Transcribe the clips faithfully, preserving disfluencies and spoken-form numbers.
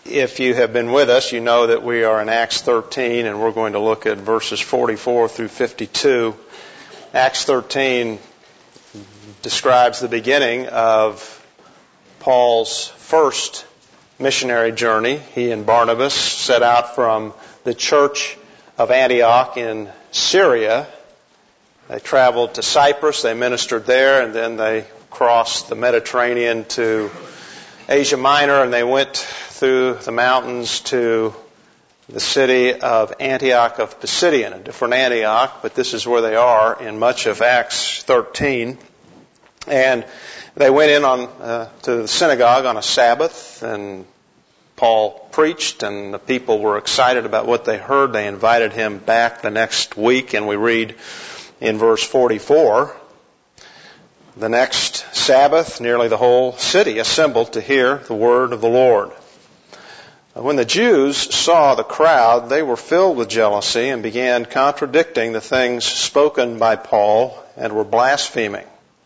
If you have been with us, you know that we are in Acts thirteen, and we're going to look at verses forty-four through fifty-two. Acts thirteen describes the beginning of Paul's first missionary journey. He and Barnabas set out from the church of Antioch in Syria. They traveled to Cyprus, they ministered there, and then they crossed the Mediterranean to Asia Minor, and they went through the mountains to the city of Antioch of Pisidian, a different Antioch, but this is where they are in much of Acts thirteen. And they went in on uh, to the synagogue on a Sabbath, and Paul preached, and the people were excited about what they heard. They invited him back the next week, and we read in verse forty-four, the next Sabbath, nearly the whole city assembled to hear the word of the Lord. When the Jews saw the crowd, they were filled with jealousy and began contradicting the things spoken by Paul and were blaspheming.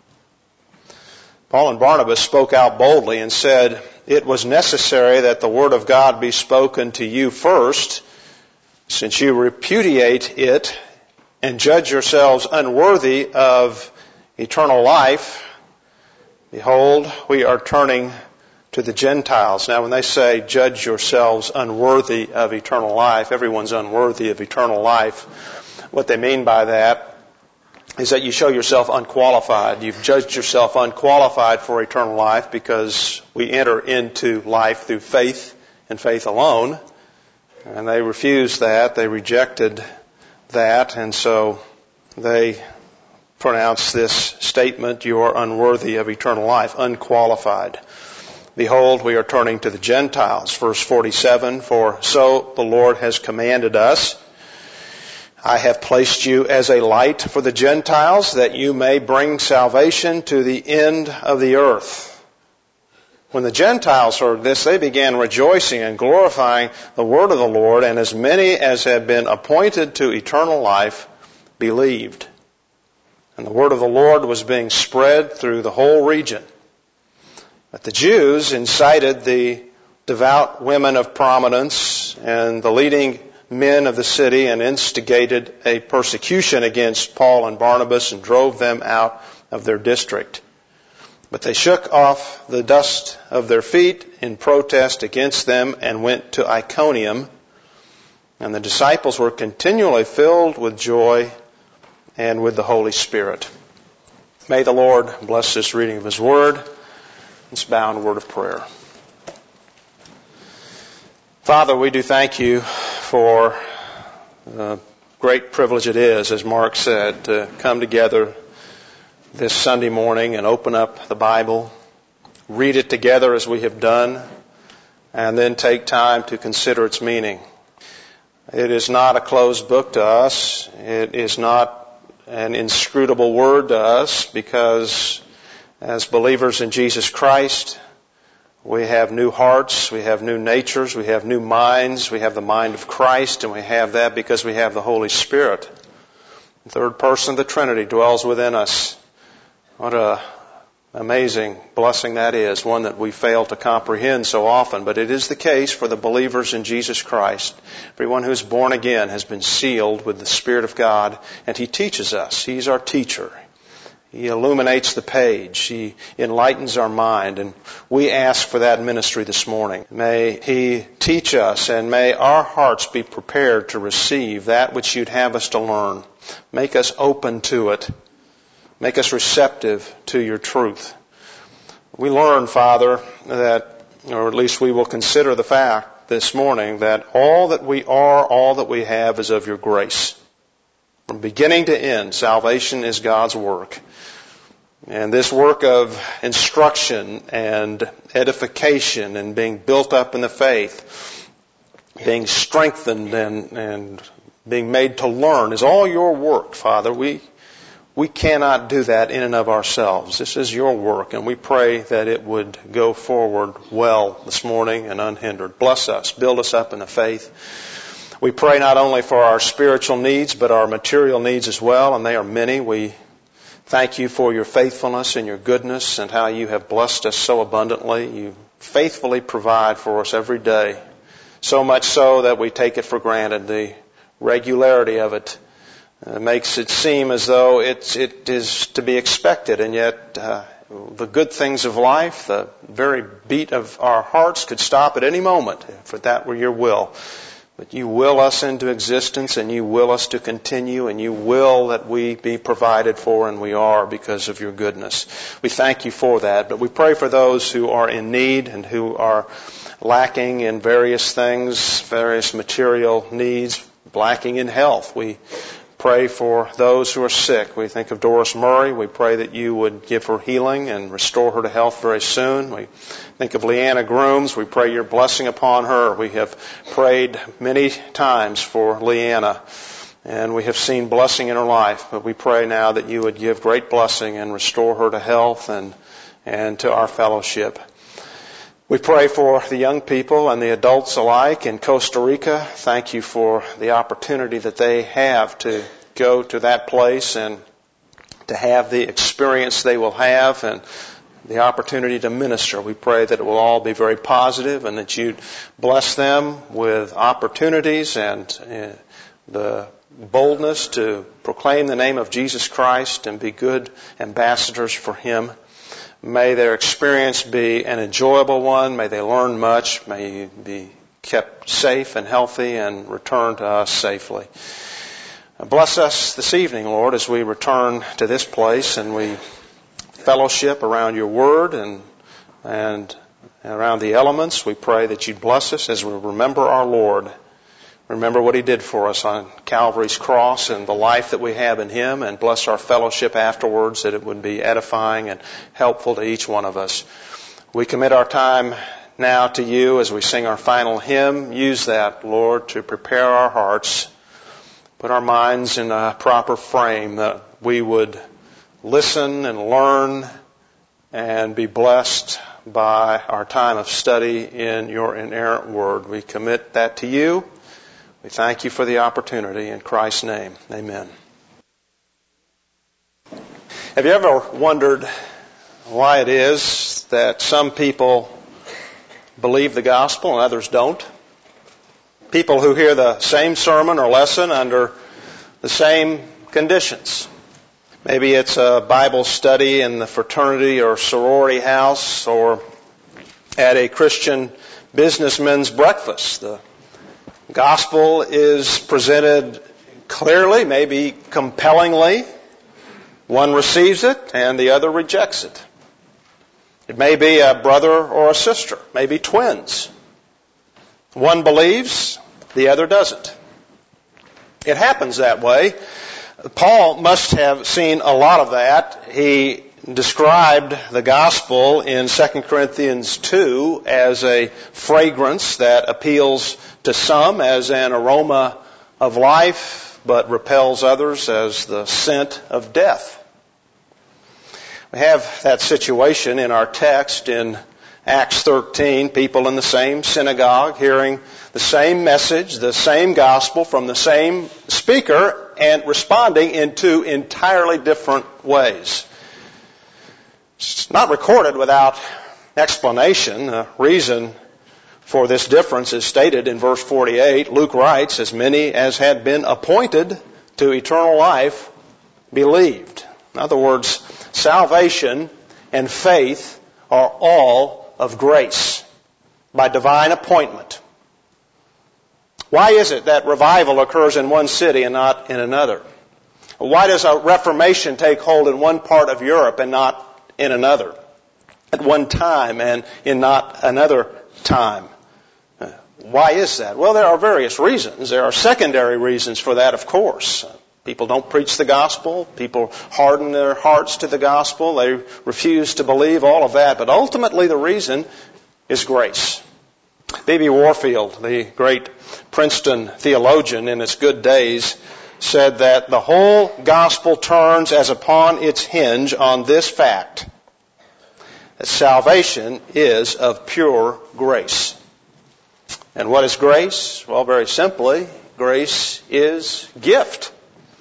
Paul and Barnabas spoke out boldly and said, "It was necessary that the word of God be spoken to you first, since you repudiate it and judge yourselves unworthy of eternal life. Behold, we are turning to the Gentiles." Now, when they say, judge yourselves unworthy of eternal life, everyone's unworthy of eternal life. What they mean by that is that you show yourself unqualified. You've judged yourself unqualified for eternal life because we enter into life through faith and faith alone. And they refused that. They rejected that. And so they pronounced this statement, "You are unworthy of eternal life," unqualified. Behold, we are turning to the Gentiles. Verse forty-seven, "For so the Lord has commanded us, I have placed you as a light for the Gentiles, that you may bring salvation to the end of the earth." When the Gentiles heard this, they began rejoicing and glorifying the word of the Lord, and as many as had been appointed to eternal life believed. And the word of the Lord was being spread through the whole region. But the Jews incited the devout women of prominence and the leading men of the city and instigated a persecution against Paul and Barnabas and drove them out of their district. But they shook off the dust of their feet in protest against them and went to Iconium. And the disciples were continually filled with joy and with the Holy Spirit. May the Lord bless this reading of His Word. Let's bow in a word of prayer. Father, we do thank You for the great privilege it is, as Mark said, to come together this Sunday morning and open up the Bible, read it together as we have done, and then take time to consider its meaning. It is not a closed book to us. It is not an inscrutable word to us, because as believers in Jesus Christ, we have new hearts, we have new natures, we have new minds, we have the mind of Christ, and we have that because we have the Holy Spirit. The third person of the Trinity dwells within us. What a amazing blessing that is, one that we fail to comprehend so often, but it is the case for the believers in Jesus Christ. Everyone who is born again has been sealed with the Spirit of God, and He teaches us. He's our teacher. He illuminates the page. He enlightens our mind, and we ask for that ministry this morning. May He teach us, and may our hearts be prepared to receive that which You'd have us to learn. Make us open to it. Make us receptive to Your truth. We learn, Father, that, or at least we will consider the fact this morning, that all that we are, all that we have is of Your grace. From beginning to end, salvation is God's work. And this work of instruction and edification and being built up in the faith, being strengthened and, and being made to learn is all Your work, Father. We We cannot do that in and of ourselves. This is Your work, and we pray that it would go forward well this morning and unhindered. Bless us. Build us up in the faith. We pray not only for our spiritual needs, but our material needs as well, and they are many. We thank You for Your faithfulness and Your goodness and how You have blessed us so abundantly. You faithfully provide for us every day. so much so that we take it for granted. The regularity of it uh, makes it seem as though it's, it is to be expected, and yet uh, the good things of life, the very beat of our hearts could stop at any moment if that were your will. But you will us into existence, and you will us to continue, and you will that we be provided for, and we are because of your goodness. We thank you for that, but we pray for those who are in need and who are lacking in various things, various material needs, lacking in health. We pray for those who are sick. We think of Doris Murray. We pray that you would give her healing and restore her to health very soon. We think of Leanna Grooms. We pray your blessing upon her. We have prayed many times for Leanna, and we have seen blessing in her life. But we pray now that you would give great blessing and restore her to health and, and to our fellowship. We pray for the young people and the adults alike in Costa Rica. Thank you for the opportunity that they have to go to that place and to have the experience they will have and the opportunity to minister. We pray that it will all be very positive and that you'd bless them with opportunities and uh, the boldness to proclaim the name of Jesus Christ and be good ambassadors for Him. May their experience be an enjoyable one. May they learn much. May you be kept safe and healthy and return to us safely. Bless us this evening, Lord, as we return to this place and we fellowship around your word and and around the elements. We pray that you'd bless us as we remember our Lord. Remember what He did for us on Calvary's cross and the life that we have in Him, and bless our fellowship afterwards, that it would be edifying and helpful to each one of us. We commit our time now to you as we sing our final hymn. Use that, Lord, to prepare our hearts, put our minds in a proper frame that we would listen and learn and be blessed by our time of study in your inerrant word. We commit that to you. We thank you for the opportunity. In Christ's name, amen. Have you ever wondered why it is that some people believe the gospel and others don't? People who hear the same sermon or lesson under the same conditions. Maybe it's a Bible study in the fraternity or sorority house, or at a Christian businessman's breakfast. The gospel is presented clearly, maybe compellingly. One receives it and the other rejects it. It may be a brother or a sister, maybe twins. One believes, the other doesn't. It happens that way. Paul must have seen a lot of that. He described the gospel in Second Corinthians two as a fragrance that appeals to some as an aroma of life, but repels others as the scent of death. We have that situation in our text in Acts thirteen, people in the same synagogue hearing the same message, the same gospel from the same speaker, and responding in two entirely different ways. It's not recorded without explanation. The reason for this difference is stated in verse forty-eight. Luke writes, as many as had been appointed to eternal life believed. In other words, salvation and faith are all of grace by divine appointment. Why is it that revival occurs in one city and not in another? Why does a reformation take hold in one part of Europe and not in another? At one time and in not another time? Why is that? Well, there are various reasons. There are secondary reasons for that, of course. People don't preach the gospel. People harden their hearts to the gospel. They refuse to believe, all of that. But ultimately the reason is grace. B B Warfield, the great Princeton theologian in his good days, said that the whole gospel turns as upon its hinge on this fact, that salvation is of pure grace. And what is grace? Well, very simply, grace is gift.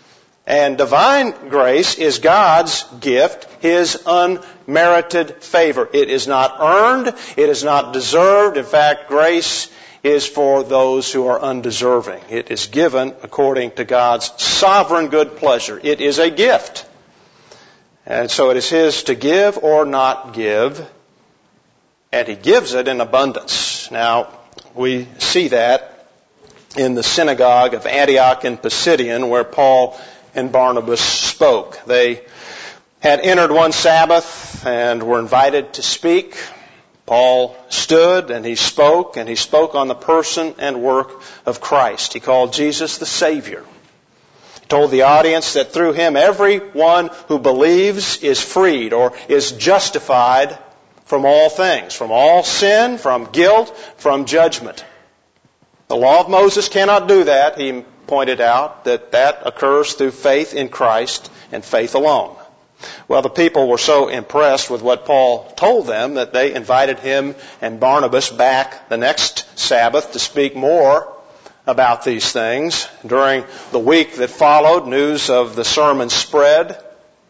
And divine grace is God's gift, His unmerited favor. It is not earned. It is not deserved. In fact, grace is for those who are undeserving. It is given according to God's sovereign good pleasure. It is a gift. And so it is His to give or not give. And He gives it in abundance. Now, we see that in the synagogue of Antioch in Pisidian, where Paul and Barnabas spoke. They had entered one Sabbath and were invited to speak. Paul stood and he spoke, and he spoke on the person and work of Christ. He called Jesus the Savior. He told the audience that through Him everyone who believes is freed or is justified from all things, from all sin, from guilt, from judgment. The law of Moses cannot do that. He pointed out that that occurs through faith in Christ and faith alone. Well, the people were so impressed with what Paul told them that they invited him and Barnabas back the next Sabbath to speak more about these things. During the week that followed, news of the sermon spread,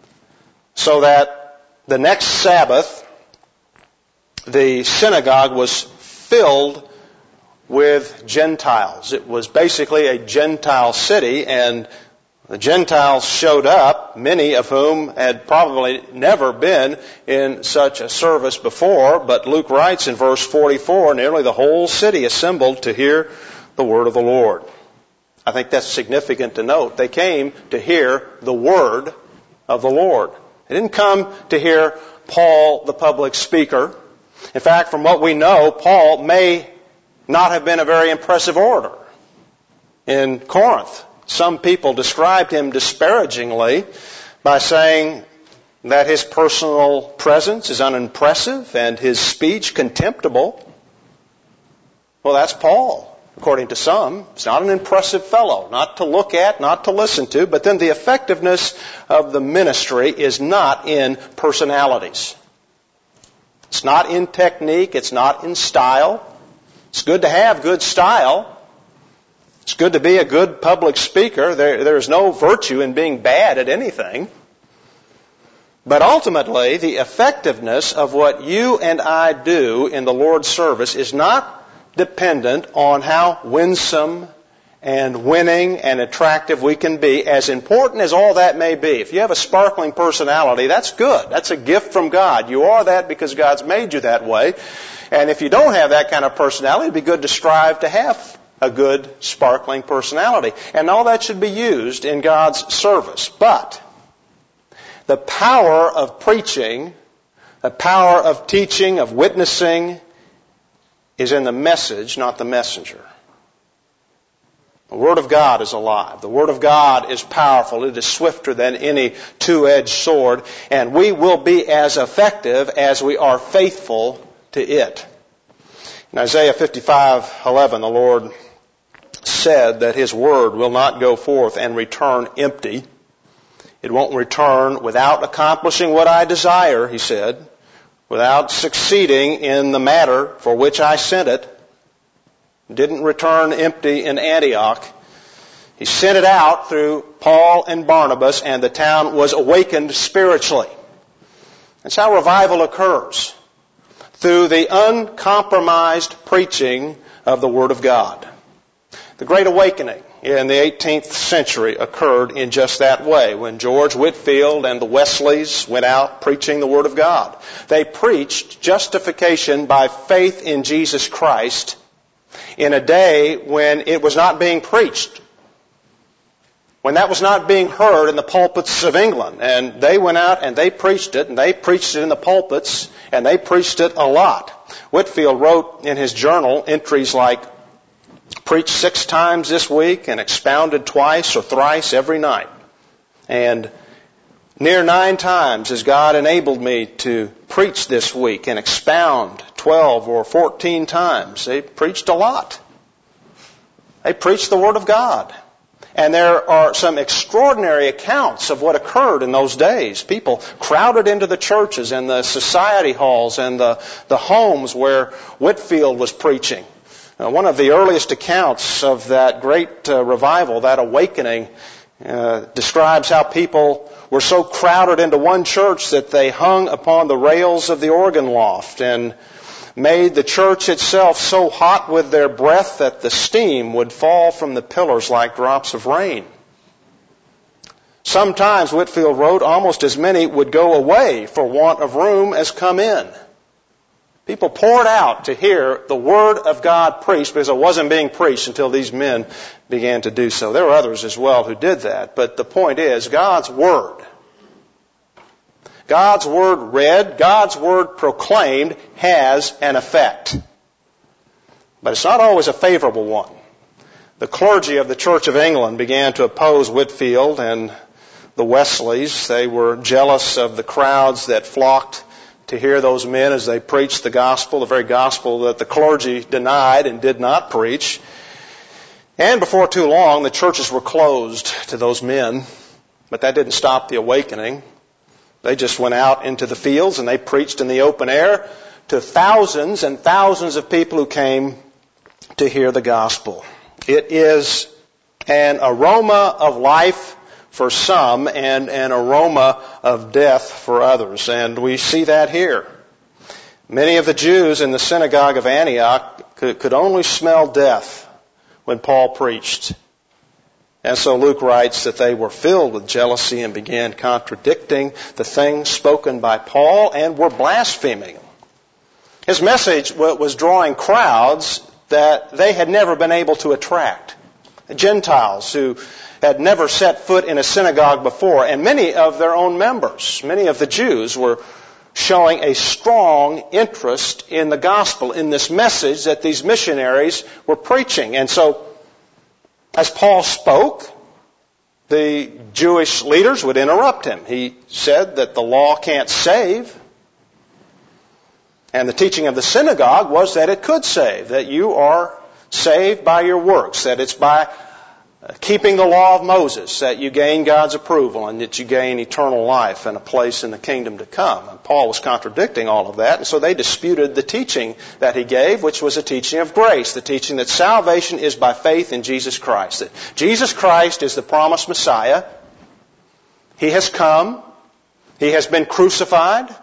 so that the next Sabbath, the synagogue was filled with Gentiles. It was basically a Gentile city, and the Gentiles showed up, many of whom had probably never been in such a service before, but Luke writes in verse forty-four, nearly the whole city assembled to hear the word of the Lord. I think that's significant to note. They came to hear the word of the Lord. They didn't come to hear Paul, the public speaker. In fact, from what we know, Paul may not have been a very impressive orator. In Corinth, some people described him disparagingly by saying that his personal presence is unimpressive and his speech contemptible. Well, that's Paul, according to some. He's not an impressive fellow, not to look at, not to listen to, but then the effectiveness of the ministry is not in personalities. It's not in technique, it's not in style. It's good to have good style. It's good to be a good public speaker. There, there's no virtue in being bad at anything. But ultimately, the effectiveness of what you and I do in the Lord's service is not dependent on how winsome and winning and attractive we can be, as important as all that may be. If you have a sparkling personality, that's good. That's a gift from God. You are that because God's made you that way. And if you don't have that kind of personality, it'd be good to strive to have a good, sparkling personality. And all that should be used in God's service. But the power of preaching, the power of teaching, of witnessing, is in the message, not the messenger. The Word of God is alive. The Word of God is powerful. It is swifter than any two-edged sword. And we will be as effective as we are faithful to it. In Isaiah fifty-five eleven, the Lord said that His Word will not go forth and return empty. It won't return without accomplishing what I desire, He said, without succeeding in the matter for which I sent it. It didn't return empty in Antioch. He sent it out through Paul and Barnabas, and the town was awakened spiritually. That's how revival occurs, through the uncompromised preaching of the Word of God. The Great Awakening in the eighteenth century occurred in just that way, when George Whitefield and the Wesleys went out preaching the Word of God. They preached justification by faith in Jesus Christ in a day when it was not being preached, when that was not being heard in the pulpits of England. And they went out and they preached it, and they preached it in the pulpits, and they preached it a lot. Whitefield wrote in his journal entries like, preached six times this week and expounded twice or thrice every night. And near nine times has God enabled me to preach this week and expound twelve or fourteen times. They preached a lot. They preached the Word of God. And there are some extraordinary accounts of what occurred in those days. People crowded into the churches and the society halls and the, the homes where Whitefield was preaching. Uh, one of the earliest accounts of that great uh, revival, that awakening, uh, describes how people were so crowded into one church that they hung upon the rails of the organ loft and made the church itself so hot with their breath that the steam would fall from the pillars like drops of rain. Sometimes, Whitefield wrote, almost as many would go away for want of room as come in. People poured out to hear the Word of God preached because it wasn't being preached until these men began to do so. There were others as well who did that, but the point is, God's Word, God's Word read, God's Word proclaimed has an effect. But it's not always a favorable one. The clergy of the Church of England began to oppose Whitefield and the Wesleys. They were jealous of the crowds that flocked to hear those men as they preached the gospel, the very gospel that the clergy denied and did not preach. And before too long, the churches were closed to those men. But that didn't stop the awakening. They just went out into the fields and they preached in the open air to thousands and thousands of people who came to hear the gospel. It is an aroma of life for some and an aroma of death for others. And we see that here. Many of the Jews in the synagogue of Antioch could, could only smell death when Paul preached. And so Luke writes that they were filled with jealousy and began contradicting the things spoken by Paul and were blaspheming. His message was drawing crowds that they had never been able to attract. Gentiles who had never set foot in a synagogue before, and many of their own members, many of the Jews, were showing a strong interest in the gospel, in this message that these missionaries were preaching. And so, as Paul spoke, the Jewish leaders would interrupt him. He said that the law can't save. And the teaching of the synagogue was that it could save, that you are saved by your works, that it's by keeping the law of Moses that you gain God's approval and that you gain eternal life and a place in the kingdom to come. And Paul was contradicting all of that, and so they disputed the teaching that he gave, which was a teaching of grace, the teaching that salvation is by faith in Jesus Christ, that Jesus Christ is the promised Messiah. He has come. He has been crucified.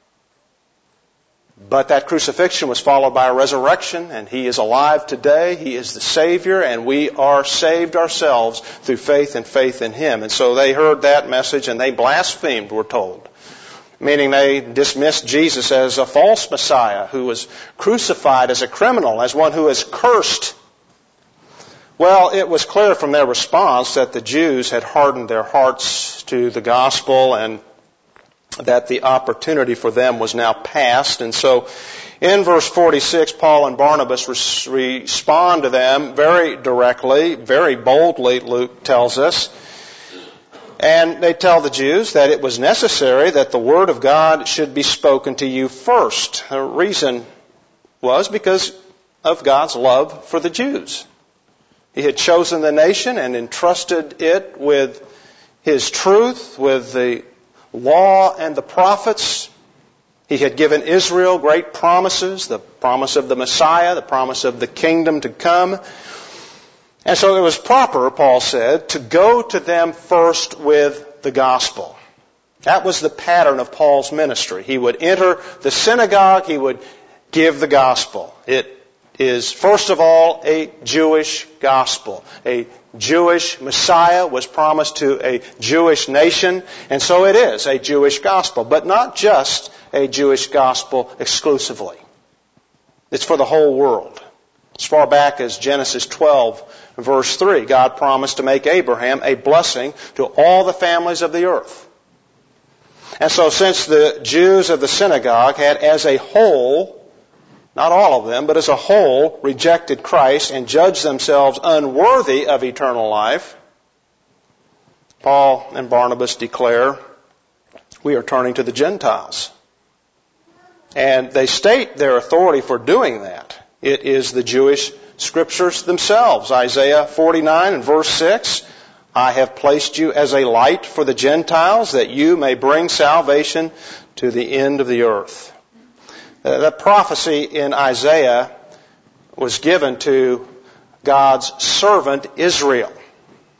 But that crucifixion was followed by a resurrection, and He is alive today. He is the Savior, and we are saved ourselves through faith and faith in Him. And so they heard that message, and they blasphemed, we're told. Meaning they dismissed Jesus as a false Messiah who was crucified as a criminal, as one who is cursed. Well, it was clear from their response that the Jews had hardened their hearts to the gospel and that the opportunity for them was now past. And so in verse forty-six, Paul and Barnabas res- respond to them very directly, very boldly, Luke tells us. And they tell the Jews that it was necessary that the word of God should be spoken to you first. The reason was because of God's love for the Jews. He had chosen the nation and entrusted it with His truth, with the law and the prophets. He had given Israel great promises, the promise of the Messiah, the promise of the kingdom to come. And so it was proper, Paul said, to go to them first with the gospel. That was the pattern of Paul's ministry. He would enter the synagogue, he would give the gospel. It is, first of all, a Jewish gospel. A Jewish Messiah was promised to a Jewish nation, and so it is a Jewish gospel, but not just a Jewish gospel exclusively. It's for the whole world. As far back as Genesis twelve, verse three, God promised to make Abraham a blessing to all the families of the earth. And so since the Jews of the synagogue had as a whole, not all of them, but as a whole, rejected Christ and judged themselves unworthy of eternal life, Paul and Barnabas declare, we are turning to the Gentiles. And they state their authority for doing that. It is the Jewish Scriptures themselves. Isaiah forty-nine and verse six, I have placed you as a light for the Gentiles, that you may bring salvation to the end of the earth. Uh, that prophecy in Isaiah was given to God's servant Israel.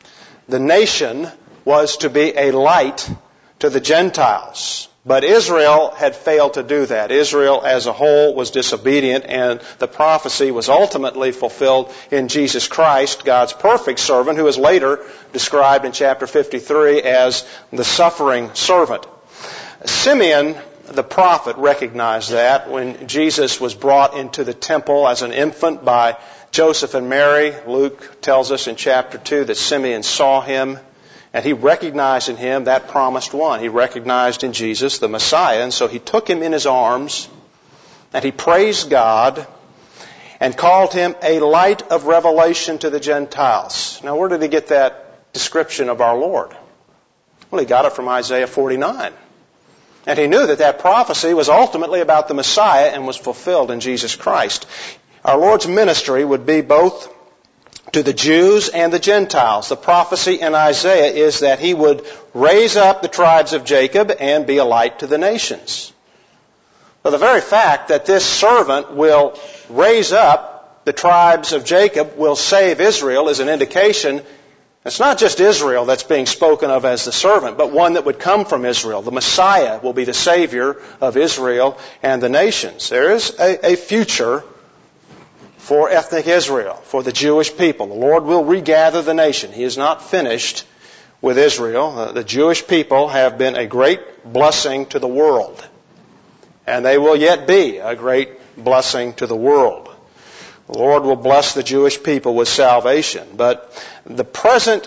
the nation was to be a light to the Gentiles. But Israel had failed to do that. Israel as a whole was disobedient, and the prophecy was ultimately fulfilled in Jesus Christ, God's perfect servant, who is later described in chapter fifty-three as the suffering servant. Simeon, the prophet, recognized that when Jesus was brought into the temple as an infant by Joseph and Mary. Luke tells us in chapter two that Simeon saw him, and he recognized in him that promised one. He recognized in Jesus the Messiah, and so he took him in his arms, and he praised God, and called him a light of revelation to the Gentiles. Now, where did he get that description of our Lord? Well, he got it from Isaiah forty-nine. And he knew that that prophecy was ultimately about the Messiah and was fulfilled in Jesus Christ. Our Lord's ministry would be both to the Jews and the Gentiles. The prophecy in Isaiah is that he would raise up the tribes of Jacob and be a light to the nations. But the very fact that this servant will raise up the tribes of Jacob, will save Israel, is an indication it's not just Israel that's being spoken of as the servant, but one that would come from Israel. The Messiah will be the Savior of Israel and the nations. There is a, a future for ethnic Israel, for the Jewish people. The Lord will regather the nation. He is not finished with Israel. Uh, the Jewish people have been a great blessing to the world, and they will yet be a great blessing to the world. The Lord will bless the Jewish people with salvation, but the present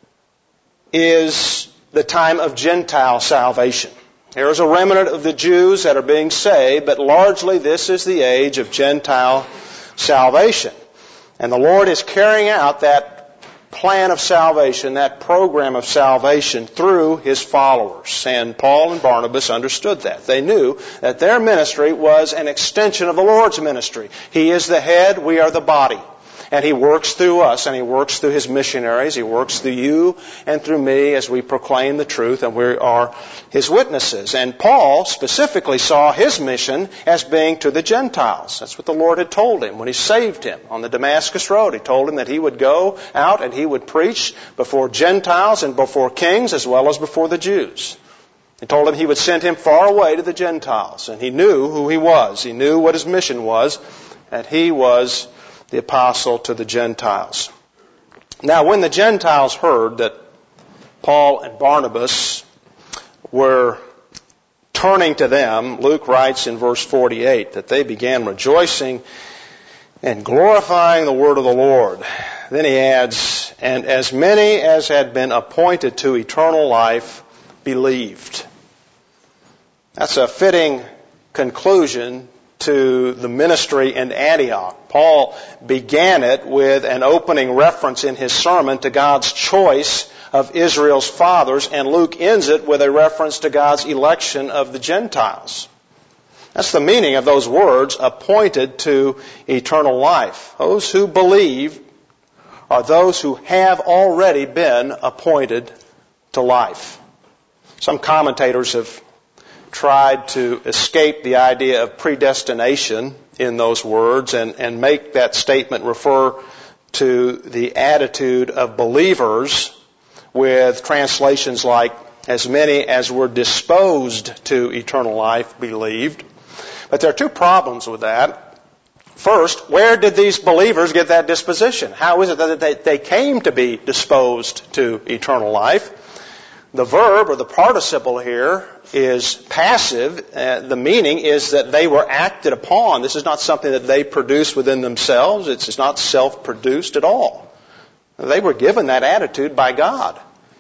is the time of Gentile salvation. There is a remnant of the Jews that are being saved, but largely this is the age of Gentile salvation. And the Lord is carrying out that plan of salvation, that program of salvation through His followers. And Paul and Barnabas understood that. They knew that their ministry was an extension of the Lord's ministry. He is the head, we are the body. And He works through us, and He works through His missionaries. He works through you and through me as we proclaim the truth, and we are His witnesses. And Paul specifically saw his mission as being to the Gentiles. That's what the Lord had told him when He saved him on the Damascus Road. He told him that he would go out and he would preach before Gentiles and before kings as well as before the Jews. He told him He would send him far away to the Gentiles. And he knew who he was. He knew what his mission was, that he was the apostle to the Gentiles. Now, when the Gentiles heard that Paul and Barnabas were turning to them, Luke writes in verse forty-eight that they began rejoicing and glorifying the word of the Lord. Then he adds, and as many as had been appointed to eternal life believed. That's a fitting conclusion to the ministry in Antioch. Paul began it with an opening reference in his sermon to God's choice of Israel's fathers, and Luke ends it with a reference to God's election of the Gentiles. That's the meaning of those words, appointed to eternal life. Those who believe are those who have already been appointed to life. Some commentators have tried to escape the idea of predestination in those words and, and make that statement refer to the attitude of believers, with translations like, as many as were disposed to eternal life believed. But there are two problems with that. First, where did these believers get that disposition? How is it that they, they came to be disposed to eternal life? The verb, or the participle here, is passive. Uh, the meaning is that they were acted upon. This is not something that they produced within themselves. It's, it's not self-produced at all. They were given that attitude by God.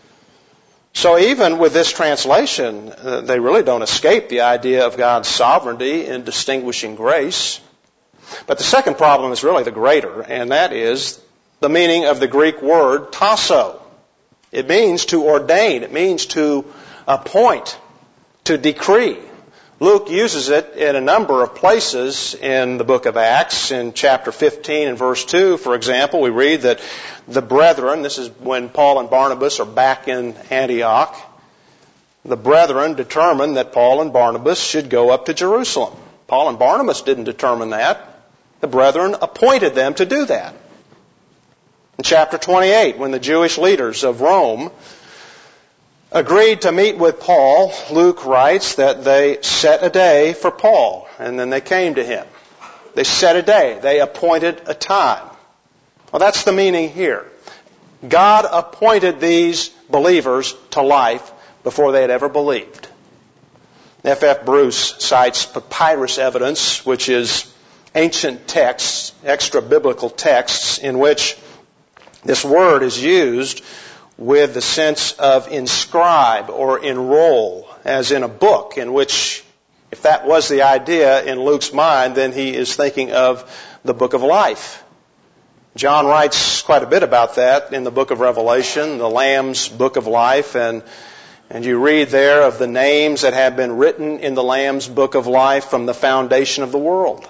So even with this translation, uh, they really don't escape the idea of God's sovereignty in distinguishing grace. But the second problem is really the greater, and that is the meaning of the Greek word tasso. It means to ordain. It means to appoint, to decree. Luke uses it in a number of places in the book of Acts. In chapter fifteen and verse two, for example, we read that the brethren, this is when Paul and Barnabas are back in Antioch, the brethren determined that Paul and Barnabas should go up to Jerusalem. Paul and Barnabas didn't determine that. The brethren appointed them to do that. In chapter twenty-eight, when the Jewish leaders of Rome agreed to meet with Paul, Luke writes that they set a day for Paul, and then they came to him. They set a day. They appointed a time. Well, that's the meaning here. God appointed these believers to life before they had ever believed. F F Bruce cites papyrus evidence, which is ancient texts, extra-biblical texts, in which this word is used with the sense of inscribe or enroll, as in a book, in which, if that was the idea in Luke's mind, then he is thinking of the book of life. John writes quite a bit about that in the book of Revelation, the Lamb's book of life, and and you read there of the names that have been written in the Lamb's book of life from the foundation of the world.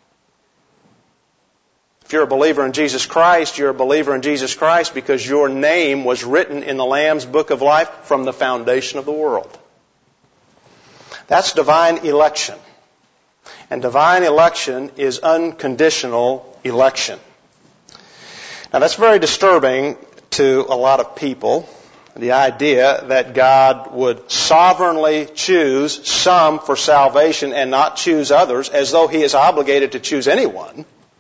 If you're a believer in Jesus Christ, you're a believer in Jesus Christ because your name was written in the Lamb's book of life from the foundation of the world. That's divine election. And divine election is unconditional election. Now that's very disturbing to a lot of people, the idea that God would sovereignly choose some for salvation and not choose others, as though He is obligated to choose anyone.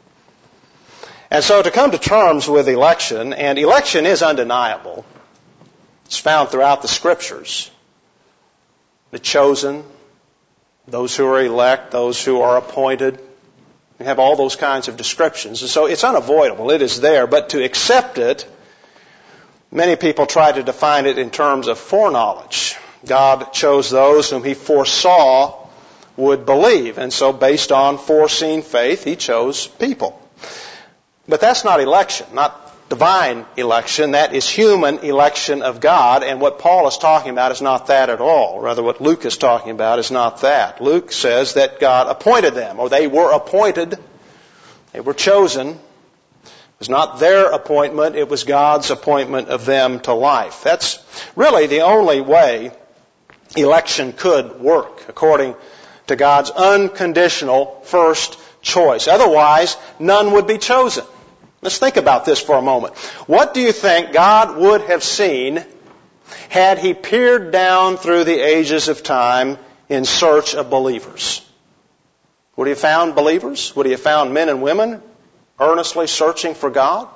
And so to come to terms with election, and election is undeniable. It's found throughout the Scriptures. The chosen, those who are elect, those who are appointed. We have all those kinds of descriptions. And so it's unavoidable. It is there. But to accept it, many people try to define it in terms of foreknowledge. God chose those whom He foresaw would believe. And so based on foreseen faith, He chose people. But that's not election, not divine election. That is human election of God. And what Paul is talking about is not that at all. Rather, what Luke is talking about is not that. Luke says that God appointed them, or they were appointed. They were chosen. It was not their appointment. It was God's appointment of them to life. That's really the only way election could work, according to God's unconditional first choice. Otherwise, none would be chosen. Let's think about this for a moment. What do you think God would have seen had He peered down through the ages of time in search of believers? Would He have found believers? Would He have found men and women earnestly searching for God?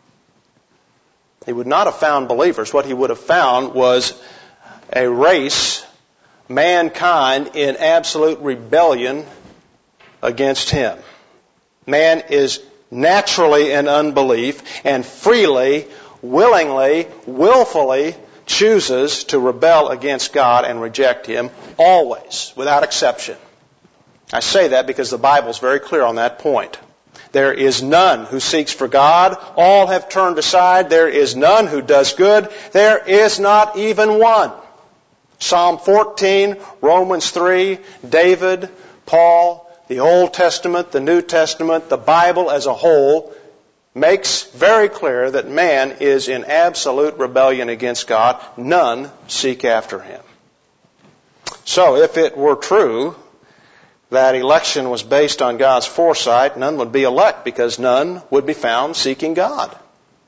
He would not have found believers. What He would have found was a race, mankind, in absolute rebellion against Him. Man is naturally in unbelief and freely, willingly, willfully chooses to rebel against God and reject Him always, without exception. I say that because the Bible is very clear on that point. There is none who seeks for God. All have turned aside. There is none who does good. There is not even one. Psalm fourteen, Romans three, David, Paul, the Old Testament, the New Testament, the Bible as a whole makes very clear that man is in absolute rebellion against God. None seek after Him. So if it were true that election was based on God's foresight, none would be elect because none would be found seeking God.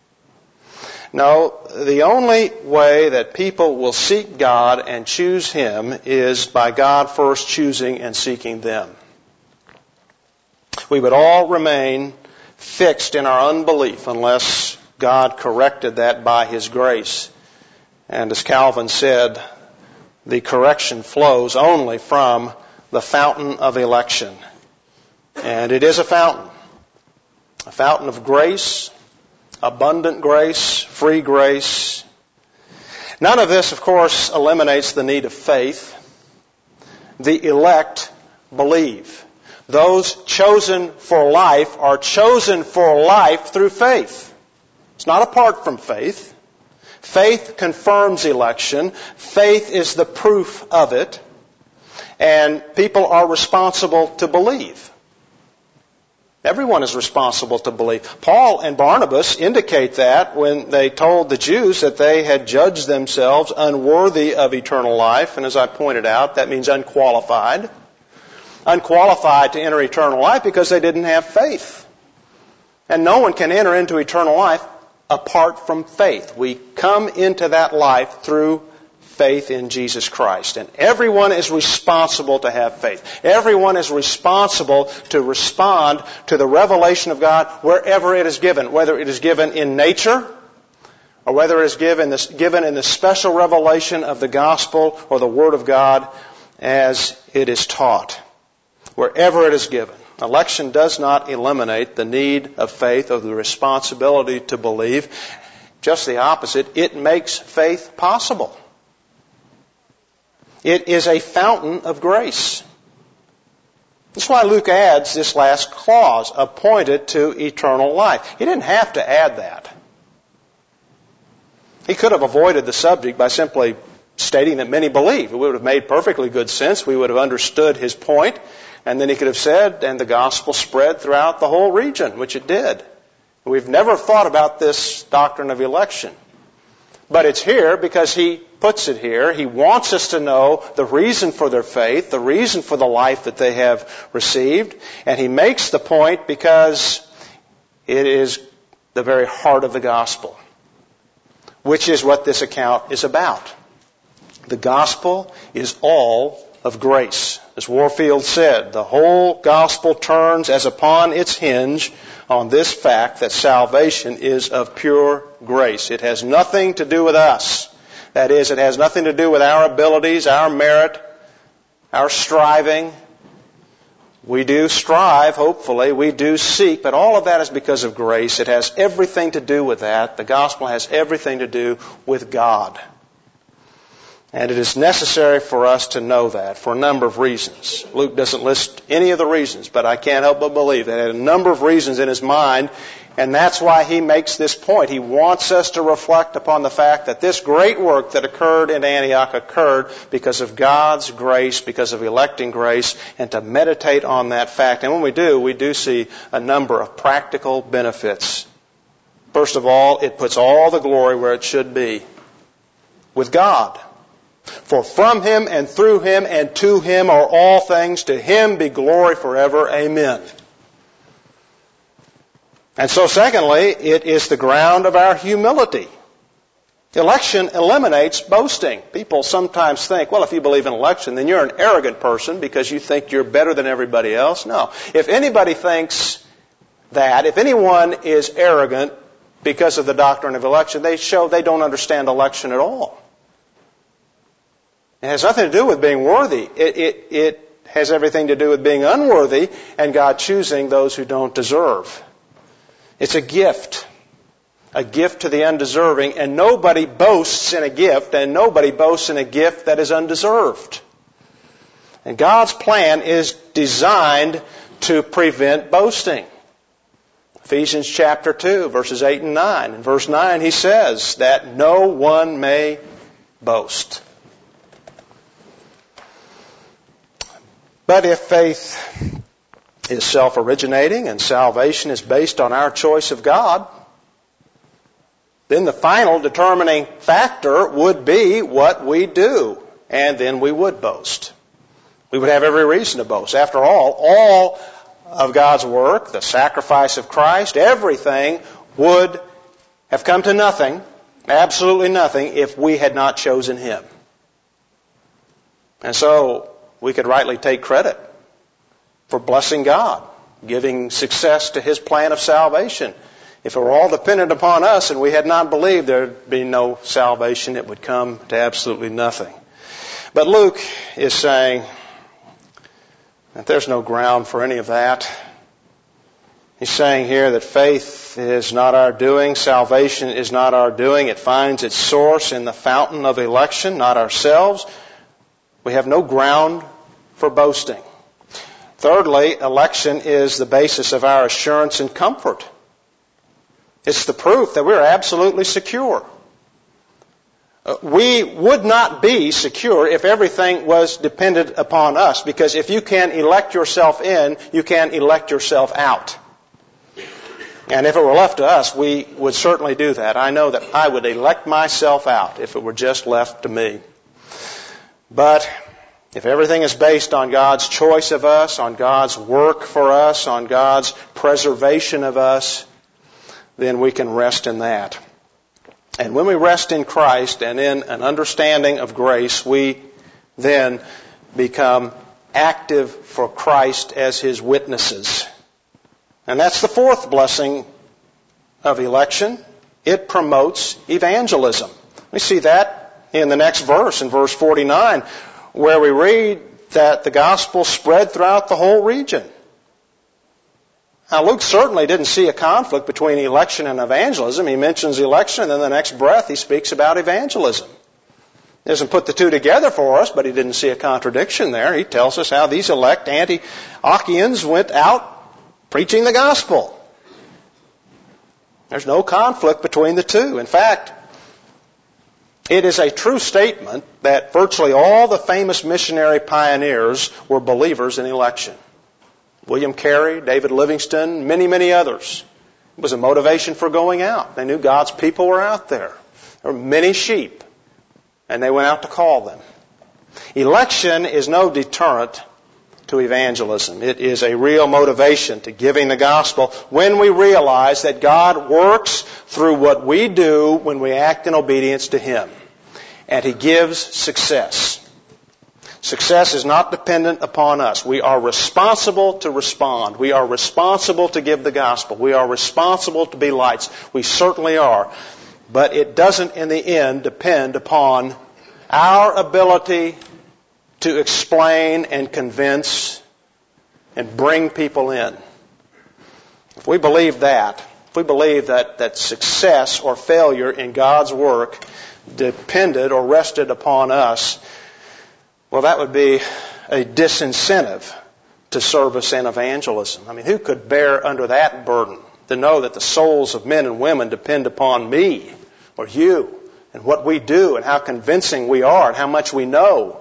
No, the only way that people will seek God and choose Him is by God first choosing and seeking them. We would all remain fixed in our unbelief unless God corrected that by His grace. And as Calvin said, the correction flows only from the fountain of election. And it is a fountain. A fountain of grace, abundant grace, free grace. None of this, of course, eliminates the need of faith. The elect believe. Those chosen for life are chosen for life through faith. It's not apart from faith. Faith confirms election. Faith is the proof of it. And people are responsible to believe. Everyone is responsible to believe. Paul and Barnabas indicate that when they told the Jews that they had judged themselves unworthy of eternal life. And as I pointed out, that means unqualified. Unqualified to enter eternal life because they didn't have faith. And no one can enter into eternal life apart from faith. We come into that life through faith in Jesus Christ. And everyone is responsible to have faith. Everyone is responsible to respond to the revelation of God wherever it is given, whether it is given in nature or whether it is given, this, given in the special revelation of the gospel or the Word of God as it is taught. Wherever it is given. Election does not eliminate the need of faith or the responsibility to believe. Just the opposite. It makes faith possible. It is a fountain of grace. That's why Luke adds this last clause, appointed to eternal life. He didn't have to add that. He could have avoided the subject by simply stating that many believe. It would have made perfectly good sense. We would have understood his point. And then he could have said, and the gospel spread throughout the whole region, which it did. We've never thought about this doctrine of election. But it's here because he puts it here. He wants us to know the reason for their faith, the reason for the life that they have received. And he makes the point because it is the very heart of the gospel, which is what this account is about. The gospel is all of grace. As Warfield said, the whole gospel turns as upon its hinge on this fact that salvation is of pure grace. It has nothing to do with us. That is, it has nothing to do with our abilities, our merit, our striving. We do strive, hopefully. We do seek, but all of that is because of grace. It has everything to do with that. The gospel has everything to do with God. And it is necessary for us to know that for a number of reasons. Luke doesn't list any of the reasons, but I can't help but believe that he had a number of reasons in his mind, and that's why he makes this point. He wants us to reflect upon the fact that this great work that occurred in Antioch occurred because of God's grace, because of electing grace, and to meditate on that fact. And when we do, we do see a number of practical benefits. First of all, it puts all the glory where it should be, with God. For from Him and through Him and to Him are all things. To Him be glory forever. Amen. And so secondly, it is the ground of our humility. Election eliminates boasting. People sometimes think, well, if you believe in election, then you're an arrogant person because you think you're better than everybody else. No. If anybody thinks that, if anyone is arrogant because of the doctrine of election, they show they don't understand election at all. It has nothing to do with being worthy. It, it, it has everything to do with being unworthy and God choosing those who don't deserve. It's a gift. A gift to the undeserving, and nobody boasts in a gift, and nobody boasts in a gift that is undeserved. And God's plan is designed to prevent boasting. Ephesians chapter two, verses eight and nine. In verse nine, he says that no one may boast. But if faith is self-originating and salvation is based on our choice of God, then the final determining factor would be what we do, and then we would boast. We would have every reason to boast. After all, all of God's work, the sacrifice of Christ, everything would have come to nothing, absolutely nothing, if we had not chosen Him. And so, we could rightly take credit for blessing God, giving success to His plan of salvation. If it were all dependent upon us and we had not believed, there would be no salvation. It would come to absolutely nothing. But Luke is saying that there's no ground for any of that. He's saying here that faith is not our doing, salvation is not our doing. It finds its source in the fountain of election, not ourselves. We have no ground for boasting. Thirdly, election is the basis of our assurance and comfort. It's the proof that we're absolutely secure. We would not be secure if everything was dependent upon us, because if you can elect yourself in, you can elect yourself out. And if it were left to us, we would certainly do that. I know that I would elect myself out if it were just left to me. But if everything is based on God's choice of us, on God's work for us, on God's preservation of us, then we can rest in that. And when we rest in Christ and in an understanding of grace, we then become active for Christ as His witnesses. And that's the fourth blessing of election. It promotes evangelism. We see that in the next verse, in verse forty-nine, where we read that the gospel spread throughout the whole region. Now, Luke certainly didn't see a conflict between election and evangelism. He mentions election, and then the next breath he speaks about evangelism. He doesn't put the two together for us, but he didn't see a contradiction there. He tells us how these elect Antiochians went out preaching the gospel. There's no conflict between the two. In fact, it is a true statement that virtually all the famous missionary pioneers were believers in election. William Carey, David Livingstone, many, many others. It was a motivation for going out. They knew God's people were out there. There were many sheep, and they went out to call them. Election is no deterrent to evangelism. It is a real motivation to giving the gospel when we realize that God works through what we do when we act in obedience to Him. And He gives success. Success is not dependent upon us. We are responsible to respond. We are responsible to give the gospel. We are responsible to be lights. We certainly are. But it doesn't in the end depend upon our ability to explain and convince and bring people in. If we believe that, if we believe that, that success or failure in God's work depended or rested upon us, well, that would be a disincentive to service and evangelism. I mean, who could bear under that burden to know that the souls of men and women depend upon me or you and what we do and how convincing we are and how much we know?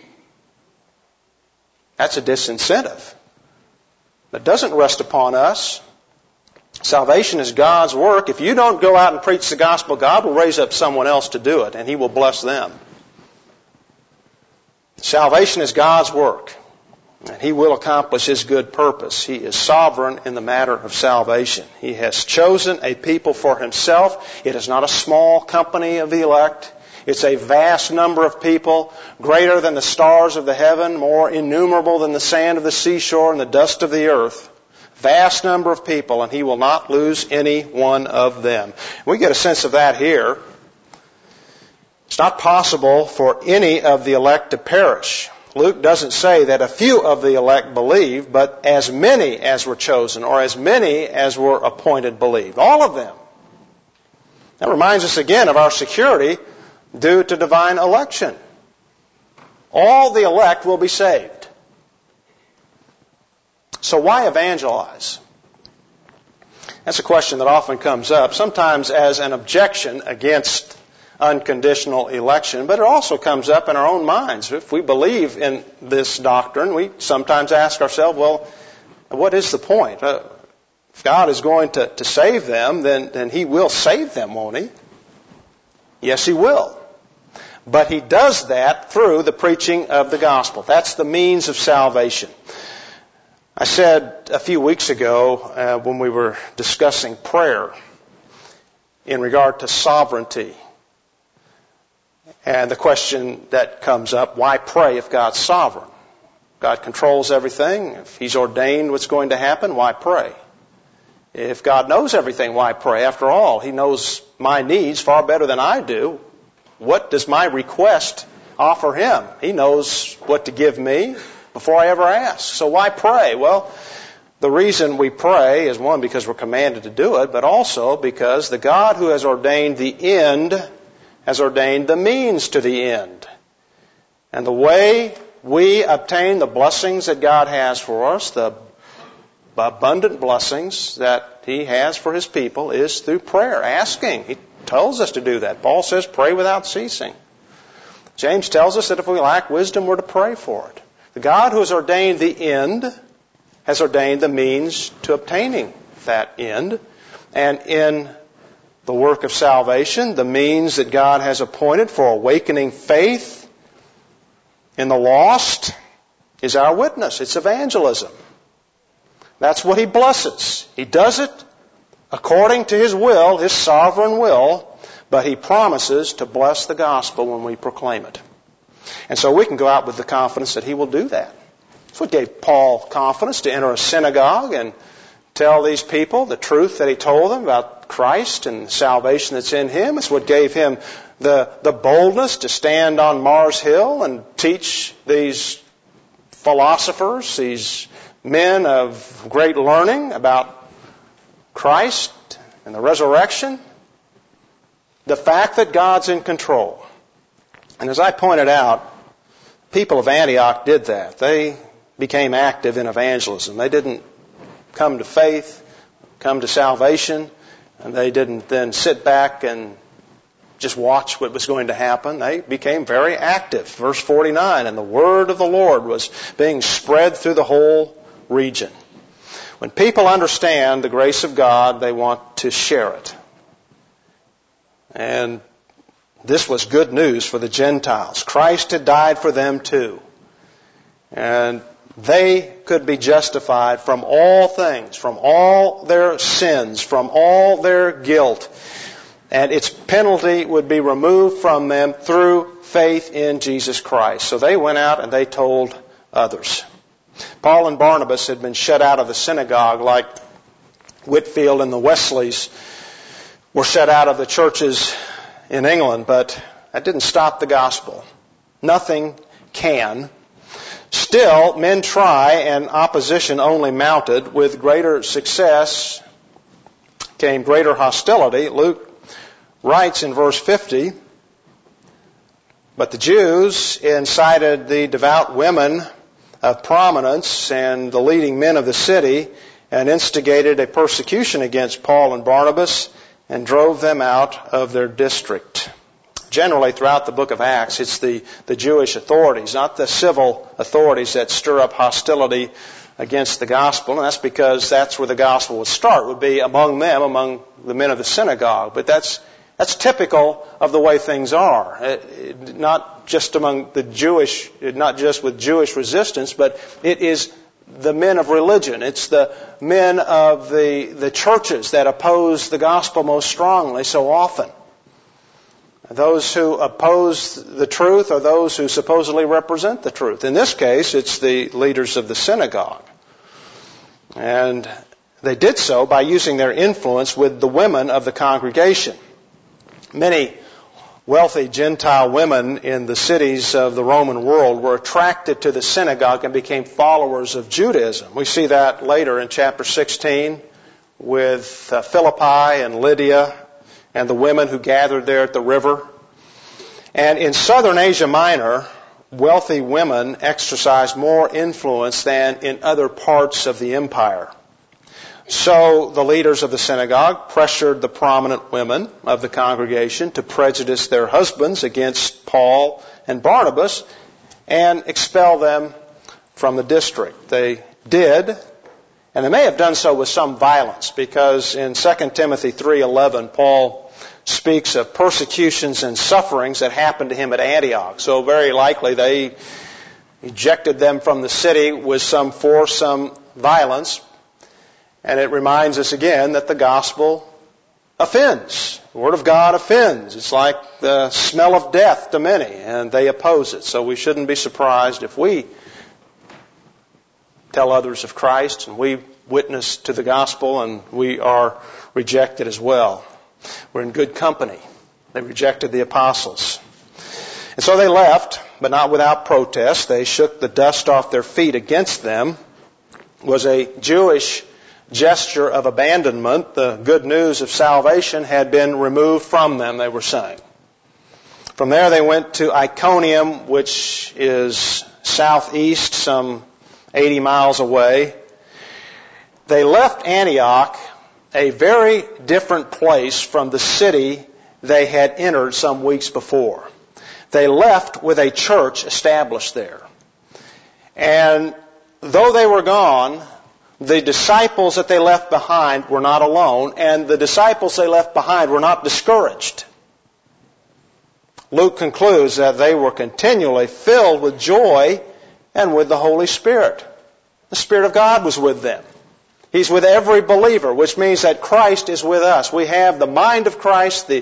That's a disincentive. That doesn't rest upon us. Salvation is God's work. If you don't go out and preach the gospel, God will raise up someone else to do it, and He will bless them. Salvation is God's work, and He will accomplish His good purpose. He is sovereign in the matter of salvation. He has chosen a people for Himself. It is not a small company of the elect. It's a vast number of people, greater than the stars of the heaven, more innumerable than the sand of the seashore and the dust of the earth. Vast number of people, and He will not lose any one of them. We get a sense of that here. It's not possible for any of the elect to perish. Luke doesn't say that a few of the elect believe, but as many as were chosen, or as many as were appointed believed. All of them. That reminds us again of our security due to divine election. All the elect will be saved. So why evangelize? That's a question that often comes up, sometimes as an objection against unconditional election, but it also comes up in our own minds. If we believe in this doctrine, we sometimes ask ourselves, well, what is the point? Uh, if God is going to, to save them, then, then He will save them, won't He? Yes, He will. But He does that through the preaching of the gospel. That's the means of salvation. I said a few weeks ago uh, when we were discussing prayer in regard to sovereignty, and the question that comes up, why pray if God's sovereign? God controls everything. If He's ordained what's going to happen, why pray? If God knows everything, why pray? After all, He knows my needs far better than I do. What does my request offer Him? He knows what to give me before I ever ask. So why pray? Well, the reason we pray is, one, because we're commanded to do it, but also because the God who has ordained the end has ordained the means to the end. And the way we obtain the blessings that God has for us, the abundant blessings that He has for His people, is through prayer, asking. He tells us to do that. Paul says, pray without ceasing. James tells us that if we lack wisdom, we're to pray for it. The God who has ordained the end has ordained the means to obtaining that end. And in the work of salvation, the means that God has appointed for awakening faith in the lost is our witness. It's evangelism. That's what He blesses. He does it according to His will, His sovereign will, but He promises to bless the gospel when we proclaim it. And so we can go out with the confidence that He will do that. That's what gave Paul confidence to enter a synagogue and tell these people the truth that he told them about Christ and the salvation that's in Him. It's what gave him the, the boldness to stand on Mars Hill and teach these philosophers, these men of great learning about Christ and the resurrection. The fact that God's in control. And as I pointed out, people of Antioch did that. They became active in evangelism. They didn't come to faith, come to salvation, and they didn't then sit back and just watch what was going to happen. They became very active. Verse forty-nine, and the word of the Lord was being spread through the whole region. When people understand the grace of God, they want to share it. And this was good news for the Gentiles. Christ had died for them too. And they could be justified from all things, from all their sins, from all their guilt. And its penalty would be removed from them through faith in Jesus Christ. So they went out and they told others. Paul and Barnabas had been shut out of the synagogue like Whitefield and the Wesleys were shut out of the churches in England, but that didn't stop the gospel. Nothing can. Still, men try, and opposition only mounted. With greater success came greater hostility. Luke writes in verse fifty, but the Jews incited the devout women of prominence and the leading men of the city and instigated a persecution against Paul and Barnabas and drove them out of their district. Generally, throughout the book of Acts, it's the, the Jewish authorities, not the civil authorities, that stir up hostility against the gospel. And that's because that's where the gospel would start, would be among them, among the men of the synagogue. But that's that's typical of the way things are. It, it, not just among the Jewish, not just with Jewish resistance, but it is the men of religion. It's the men of the, the churches that oppose the gospel most strongly so often. Those who oppose the truth are those who supposedly represent the truth. In this case, it's the leaders of the synagogue. And they did so by using their influence with the women of the congregation. Many wealthy Gentile women in the cities of the Roman world were attracted to the synagogue and became followers of Judaism. We see that later in chapter sixteen with uh, Philippi and Lydia and the women who gathered there at the river. And in southern Asia Minor, wealthy women exercised more influence than in other parts of the empire. So the leaders of the synagogue pressured the prominent women of the congregation to prejudice their husbands against Paul and Barnabas and expel them from the district. They did, and they may have done so with some violence, because in Second Timothy three eleven, Paul speaks of persecutions and sufferings that happened to him at Antioch. So very likely they ejected them from the city with some force, some violence. And it reminds us again that the gospel offends. The Word of God offends. It's like the smell of death to many, and they oppose it. So we shouldn't be surprised if we tell others of Christ and we witness to the gospel and we are rejected as well. We're in good company. They rejected the apostles. And so they left, but not without protest. They shook the dust off their feet against them. It was a Jewish gesture of abandonment. The good news of salvation had been removed from them, they were saying. From there they went to Iconium, which is southeast, some eighty miles away. They left Antioch, a very different place from the city they had entered some weeks before. They left with a church established there. And though they were gone, the disciples that they left behind were not alone, and the disciples they left behind were not discouraged. Luke concludes that they were continually filled with joy and with the Holy Spirit. The Spirit of God was with them. He's with every believer, which means that Christ is with us. We have the mind of Christ, the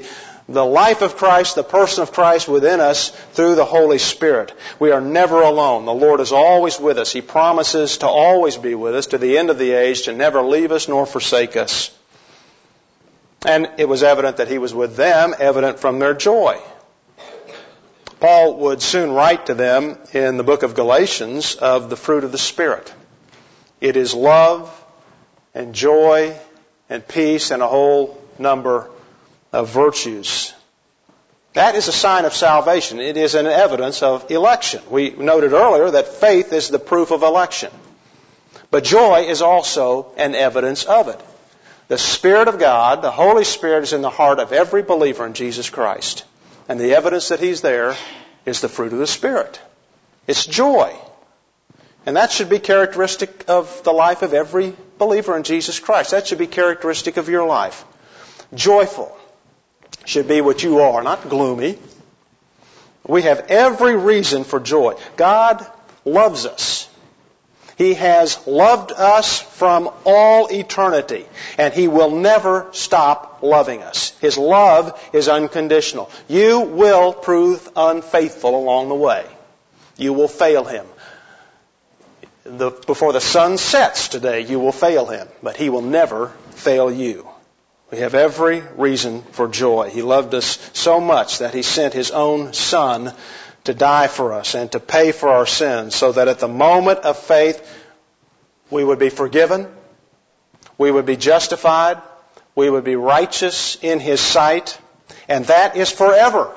the life of Christ, the person of Christ within us through the Holy Spirit. We are never alone. The Lord is always with us. He promises to always be with us to the end of the age, to never leave us nor forsake us. And it was evident that He was with them, evident from their joy. Paul would soon write to them in the book of Galatians of the fruit of the Spirit. It is love and joy and peace and a whole number of virtues. That is a sign of salvation. It is an evidence of election. We noted earlier that faith is the proof of election. But joy is also an evidence of it. The Spirit of God, the Holy Spirit, is in the heart of every believer in Jesus Christ. And the evidence that He's there is the fruit of the Spirit. It's joy. And that should be characteristic of the life of every believer in Jesus Christ. That should be characteristic of your life. Joyful should be what you are, not gloomy. We have every reason for joy. God loves us. He has loved us from all eternity, and He will never stop loving us. His love is unconditional. You will prove unfaithful along the way. You will fail Him. The, before the sun sets today, you will fail Him, but He will never fail you. We have every reason for joy. He loved us so much that He sent His own Son to die for us and to pay for our sins, so that at the moment of faith we would be forgiven, we would be justified, we would be righteous in His sight, and that is forever.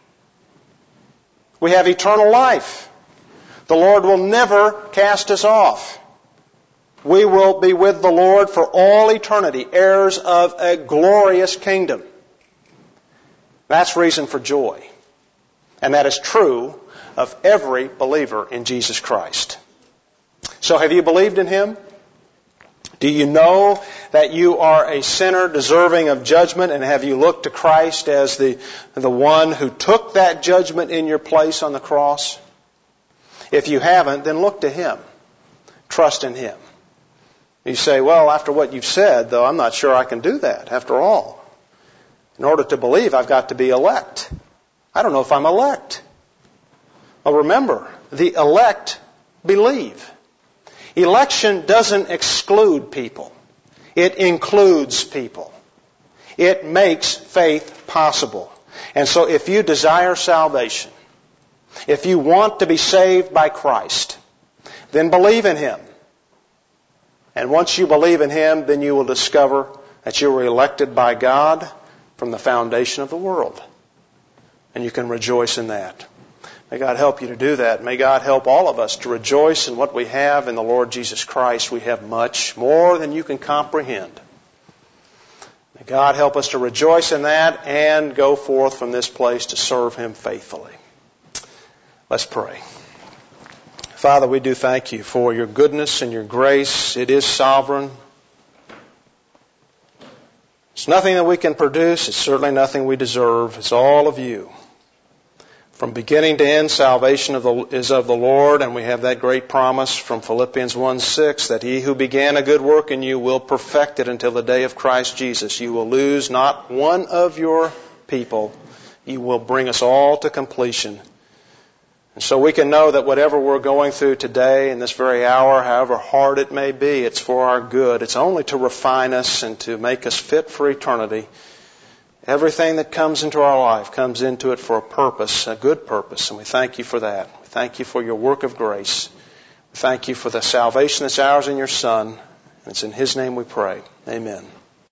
We have eternal life. The Lord will never cast us off. We will be with the Lord for all eternity, heirs of a glorious kingdom. That's reason for joy. And that is true of every believer in Jesus Christ. So have you believed in Him? Do you know that you are a sinner deserving of judgment, and have you looked to Christ as the, the one who took that judgment in your place on the cross? If you haven't, then look to Him. Trust in Him. You say, well, after what you've said, though, I'm not sure I can do that. After all, in order to believe, I've got to be elect. I don't know if I'm elect. Well, remember, the elect believe. Election doesn't exclude people. It includes people. It makes faith possible. And so if you desire salvation, if you want to be saved by Christ, then believe in Him. And once you believe in Him, then you will discover that you were elected by God from the foundation of the world. And you can rejoice in that. May God help you to do that. May God help all of us to rejoice in what we have in the Lord Jesus Christ. We have much, more than you can comprehend. May God help us to rejoice in that and go forth from this place to serve Him faithfully. Let's pray. Father, we do thank You for Your goodness and Your grace. It is sovereign. It's nothing that we can produce. It's certainly nothing we deserve. It's all of You. From beginning to end, salvation of the, is of the Lord, and we have that great promise from Philippians one six that He who began a good work in you will perfect it until the day of Christ Jesus. You will lose not one of Your people. You will bring us all to completion. And so we can know that whatever we're going through today in this very hour, however hard it may be, it's for our good. It's only to refine us and to make us fit for eternity. Everything that comes into our life comes into it for a purpose, a good purpose, and we thank You for that. We thank You for Your work of grace. We thank You for the salvation that's ours in Your Son, and it's in His name we pray. Amen.